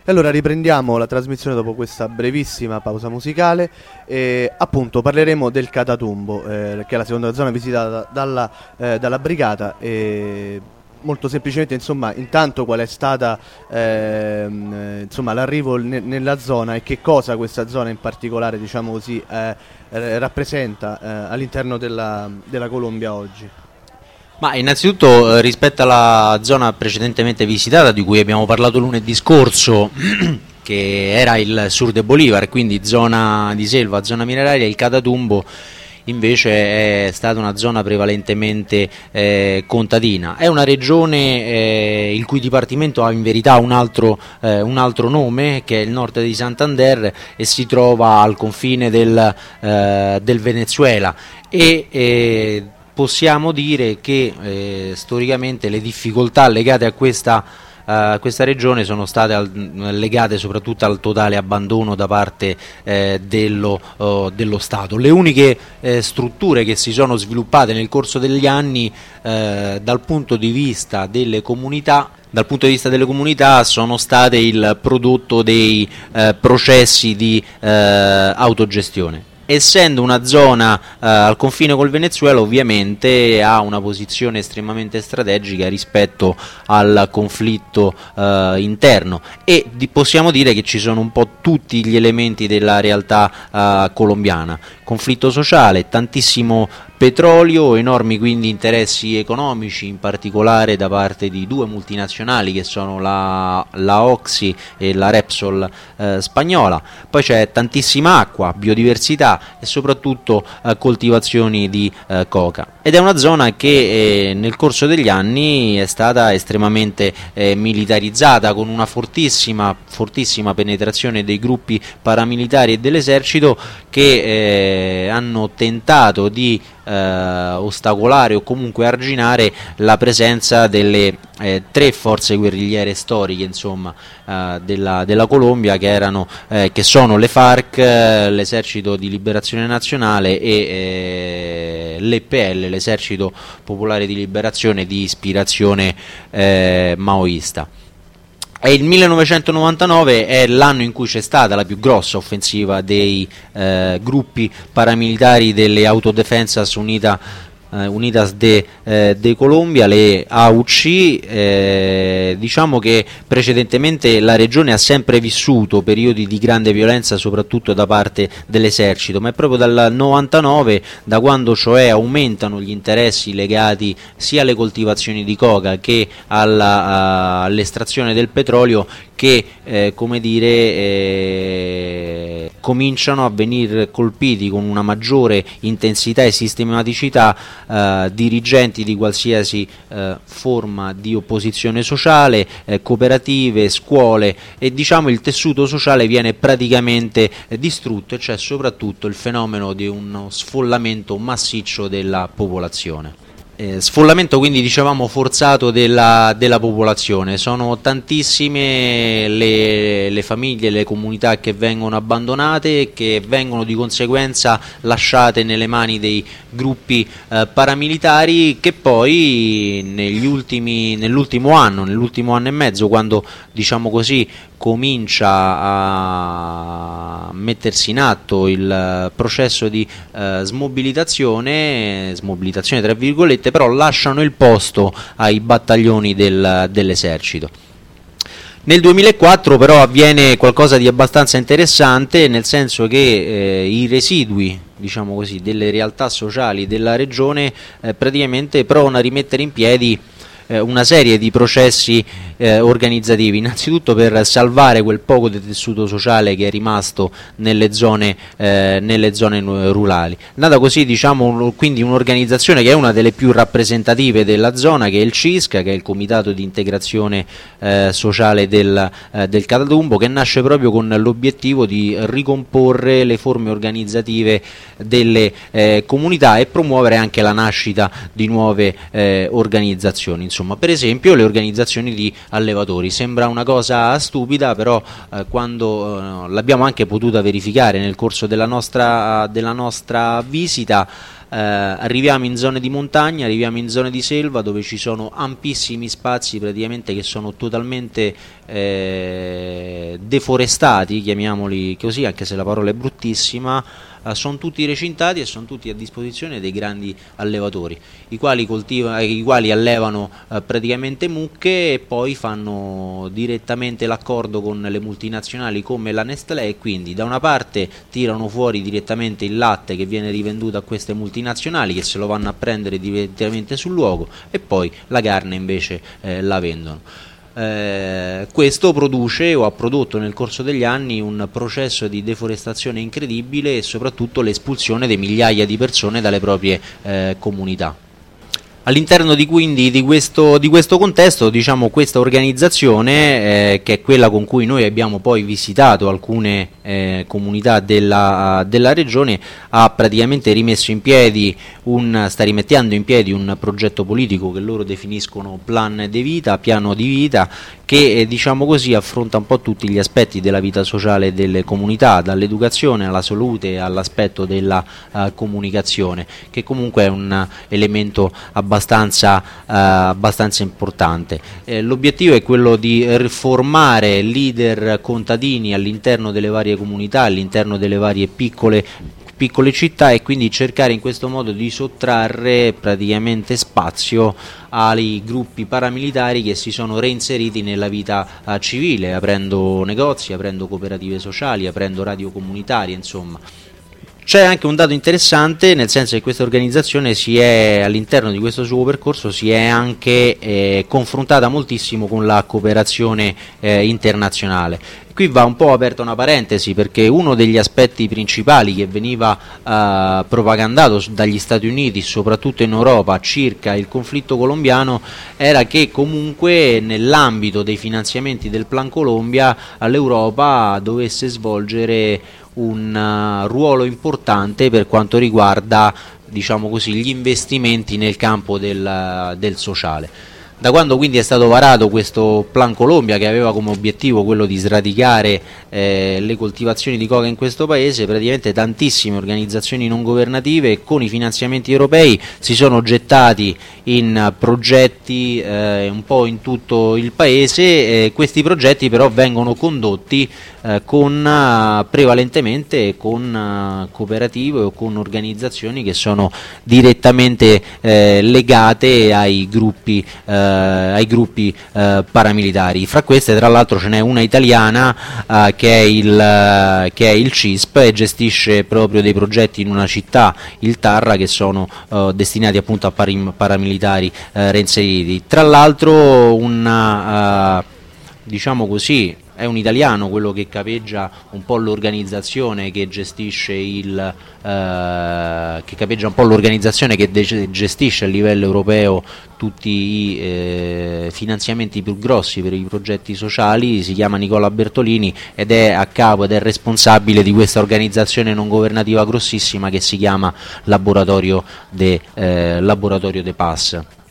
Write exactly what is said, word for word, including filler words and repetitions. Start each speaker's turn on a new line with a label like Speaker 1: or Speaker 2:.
Speaker 1: E allora riprendiamo la trasmissione dopo questa brevissima pausa musicale e appunto parleremo del Catatumbo, eh, che è la seconda zona visitata dalla, eh, dalla brigata. E molto semplicemente, insomma, intanto qual è stata ehm, insomma, l'arrivo ne- nella zona e che cosa questa zona in particolare, diciamo così, eh, eh, rappresenta eh, all'interno della, della Colombia oggi.
Speaker 2: Ma innanzitutto eh, rispetto alla zona precedentemente visitata, di cui abbiamo parlato lunedì scorso, che era il Sur de Bolívar, quindi zona di selva, zona mineraria, il Catatumbo invece è stata una zona prevalentemente eh, contadina. È una regione eh, il cui dipartimento ha in verità un altro, eh, un altro nome, che è il nord di Santander, e si trova al confine del, eh, del Venezuela e eh, possiamo dire che eh, storicamente le difficoltà legate a questa, uh, questa regione sono state al, legate soprattutto al totale abbandono da parte eh, dello, uh, dello Stato. Le uniche eh, strutture che si sono sviluppate nel corso degli anni eh, dal punto di vista delle comunità Dal punto di vista delle comunità sono state il prodotto dei eh, processi di eh, autogestione. Essendo una zona eh, al confine col Venezuela, ovviamente ha una posizione estremamente strategica rispetto al conflitto eh, interno e di, possiamo dire che ci sono un po' tutti gli elementi della realtà eh, colombiana: conflitto sociale, tantissimo petrolio, enormi quindi interessi economici, in particolare da parte di due multinazionali che sono la, la Oxy e la Repsol eh, spagnola. Poi c'è tantissima acqua, biodiversità e soprattutto eh, coltivazioni di eh, coca. Ed è una zona che eh, nel corso degli anni è stata estremamente eh, militarizzata, con una fortissima, fortissima penetrazione dei gruppi paramilitari e dell'esercito che eh, hanno tentato di eh, ostacolare o comunque arginare la presenza delle eh, tre forze guerrigliere storiche, insomma, eh, della, della Colombia, che erano eh, che sono le FARC, eh, l'Esercito di Liberazione Nazionale e eh, l'E P L, l'Esercito Popolare di Liberazione di ispirazione eh, maoista. E il millenovecentonovantanove è l'anno in cui c'è stata la più grossa offensiva dei eh, gruppi paramilitari delle Autodefensas Unida, eh, Unidas de, eh, de Colombia, le A U C. Eh, diciamo che precedentemente la regione ha sempre vissuto periodi di grande violenza, soprattutto da parte dell'esercito, ma è proprio dal novantanove, da quando cioè aumentano gli interessi legati sia alle coltivazioni di coca che alla, a, all'estrazione del petrolio, che eh, come dire eh, cominciano a venire colpiti con una maggiore intensità e sistematicità eh, dirigenti di qualsiasi eh, forma di opposizione sociale, eh, cooperative, scuole, e diciamo il tessuto sociale viene praticamente eh, distrutto, e c'è soprattutto il fenomeno di uno sfollamento massiccio della popolazione. Eh, sfollamento quindi, dicevamo, forzato della, della popolazione. Sono tantissime le, le famiglie, le comunità che vengono abbandonate e che vengono di conseguenza lasciate nelle mani dei gruppi eh, paramilitari, che poi negli ultimi, nell'ultimo anno, nell'ultimo anno e mezzo, quando diciamo così comincia a mettersi in atto il processo di eh, smobilitazione, smobilitazione tra virgolette, però lasciano il posto ai battaglioni del, dell'esercito. Nel duemilaquattro però avviene qualcosa di abbastanza interessante, nel senso che eh, i residui, diciamo così, delle realtà sociali della regione eh, praticamente provano a rimettere in piedi eh, una serie di processi eh, organizzativi, innanzitutto per salvare quel poco di tessuto sociale che è rimasto nelle zone, eh, nelle zone rurali. Nata così, diciamo, quindi un'organizzazione che è una delle più rappresentative della zona, che è il CISCA, che è il Comitato di Integrazione eh, Sociale del, eh, del Catatumbo, che nasce proprio con l'obiettivo di ricomporre le forme organizzative delle eh, comunità e promuovere anche la nascita di nuove eh, organizzazioni. Insomma, per esempio le organizzazioni di allevatori. Sembra una cosa stupida, però eh, quando eh, l'abbiamo anche potuta verificare nel corso della nostra, della nostra visita, eh, arriviamo in zone di montagna, arriviamo in zone di selva dove ci sono ampissimi spazi praticamente che sono totalmente eh, deforestati, chiamiamoli così, anche se la parola è bruttissima, Uh, sono tutti recintati e sono tutti a disposizione dei grandi allevatori, i quali, coltiva, eh, i quali allevano uh, praticamente mucche e poi fanno direttamente l'accordo con le multinazionali come la Nestlé, e quindi da una parte tirano fuori direttamente il latte che viene rivenduto a queste multinazionali, che se lo vanno a prendere direttamente sul luogo, e poi la carne invece eh, la vendono. Eh, questo produce o ha prodotto nel corso degli anni un processo di deforestazione incredibile e soprattutto l'espulsione di migliaia di persone dalle proprie eh, comunità. All'interno di, quindi, di, questo, di questo contesto, diciamo, questa organizzazione, eh, che è quella con cui noi abbiamo poi visitato alcune eh, comunità della, della regione, ha praticamente rimesso in piedi un, sta rimettendo in piedi un progetto politico che loro definiscono plan de vita, piano di vita, che eh, diciamo così affronta un po' tutti gli aspetti della vita sociale delle comunità, dall'educazione alla salute all'aspetto della uh, comunicazione, che comunque è un elemento abbastanza, uh, abbastanza importante. Eh, l'obiettivo è quello di formare leader contadini all'interno delle varie comunità, all'interno delle varie piccole piccole città, e quindi cercare in questo modo di sottrarre praticamente spazio ai gruppi paramilitari che si sono reinseriti nella vita uh, civile, aprendo negozi, aprendo cooperative sociali, aprendo radio comunitarie, insomma. C'è anche un dato interessante, nel senso che questa organizzazione si è, all'interno di questo suo percorso, si è anche eh, confrontata moltissimo con la cooperazione eh, internazionale. Qui va un po' aperta una parentesi, perché uno degli aspetti principali che veniva eh, propagandato dagli Stati Uniti, soprattutto in Europa, circa il conflitto colombiano, era che comunque nell'ambito dei finanziamenti del Plan Colombia l'Europa dovesse svolgere un uh, ruolo importante per quanto riguarda, diciamo così, gli investimenti nel campo del, uh, del sociale. Da quando quindi è stato varato questo Plan Colombia, che aveva come obiettivo quello di sradicare eh, le coltivazioni di coca in questo paese, praticamente tantissime organizzazioni non governative con i finanziamenti europei si sono gettati in progetti eh, un po' in tutto il paese. Eh, questi progetti però vengono condotti eh, con uh, prevalentemente con uh, cooperative o con organizzazioni che sono direttamente eh, legate ai gruppi eh, ai gruppi eh, paramilitari. Fra queste, tra l'altro, ce n'è una italiana eh, che, è il, che è il C I S P, e gestisce proprio dei progetti in una città, il Tarra, che sono eh, destinati appunto a parim- paramilitari eh, reinseriti. Tra l'altro una eh, diciamo così, è un italiano quello che capeggia un po' l'organizzazione che gestisce il eh, che capeggia un po' l'organizzazione che de- gestisce a livello europeo tutti i eh, finanziamenti più grossi per i progetti sociali. Si chiama Nicola Bertolini ed è a capo ed è responsabile di questa organizzazione non governativa grossissima che si chiama Laboratorio de, eh, Laboratorio de Paz.